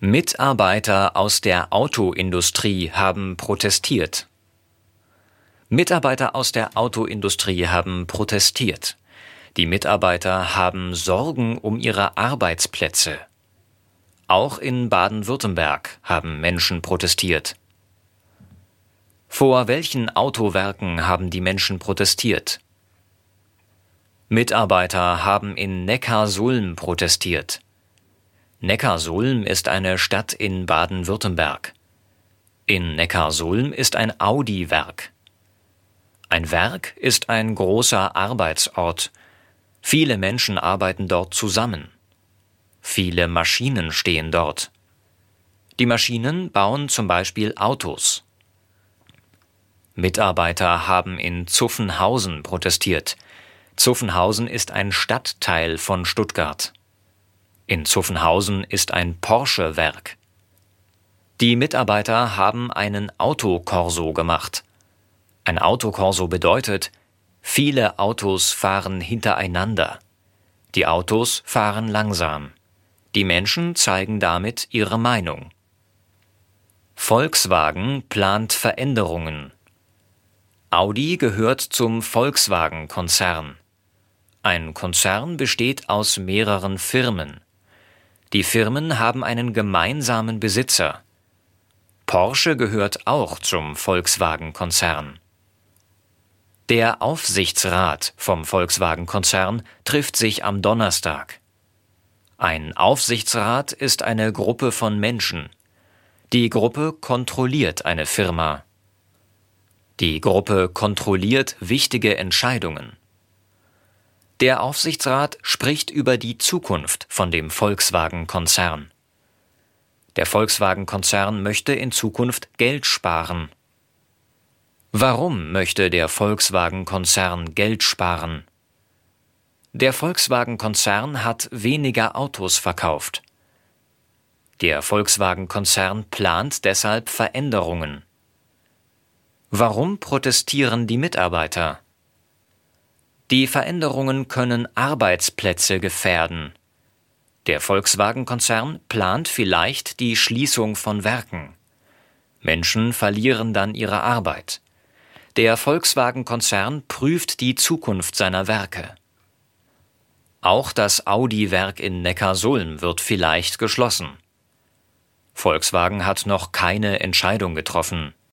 Mitarbeiter aus der Autoindustrie haben protestiert. Mitarbeiter aus der Autoindustrie haben protestiert. Die Mitarbeiter haben Sorgen um ihre Arbeitsplätze. Auch in Baden-Württemberg haben Menschen protestiert. Vor welchen Autowerken haben die Menschen protestiert? Mitarbeiter haben in Neckarsulm protestiert. Neckarsulm ist eine Stadt in Baden-Württemberg. In Neckarsulm ist ein Audi-Werk. Ein Werk ist ein großer Arbeitsort. Viele Menschen arbeiten dort zusammen. Viele Maschinen stehen dort. Die Maschinen bauen zum Beispiel Autos. Mitarbeiter haben in Zuffenhausen protestiert. Zuffenhausen ist ein Stadtteil von Stuttgart. In Zuffenhausen ist ein Porsche-Werk. Die Mitarbeiter haben einen Autokorso gemacht. Ein Autokorso bedeutet, viele Autos fahren hintereinander. Die Autos fahren langsam. Die Menschen zeigen damit ihre Meinung. Volkswagen plant Veränderungen. Audi gehört zum Volkswagen-Konzern. Ein Konzern besteht aus mehreren Firmen. Die Firmen haben einen gemeinsamen Besitzer. Porsche gehört auch zum Volkswagen-Konzern. Der Aufsichtsrat vom Volkswagen-Konzern trifft sich am Donnerstag. Ein Aufsichtsrat ist eine Gruppe von Menschen. Die Gruppe kontrolliert eine Firma. Die Gruppe kontrolliert wichtige Entscheidungen. Der Aufsichtsrat spricht über die Zukunft von dem Volkswagen-Konzern. Der Volkswagen-Konzern möchte in Zukunft Geld sparen. Warum möchte der Volkswagen-Konzern Geld sparen? Der Volkswagen-Konzern hat weniger Autos verkauft. Der Volkswagen-Konzern plant deshalb Veränderungen. Warum protestieren die Mitarbeiter? Die Veränderungen können Arbeitsplätze gefährden. Der Volkswagen-Konzern plant vielleicht die Schließung von Werken. Menschen verlieren dann ihre Arbeit. Der Volkswagen-Konzern prüft die Zukunft seiner Werke. Auch das Audi-Werk in Neckarsulm wird vielleicht geschlossen. Volkswagen hat noch keine Entscheidung getroffen.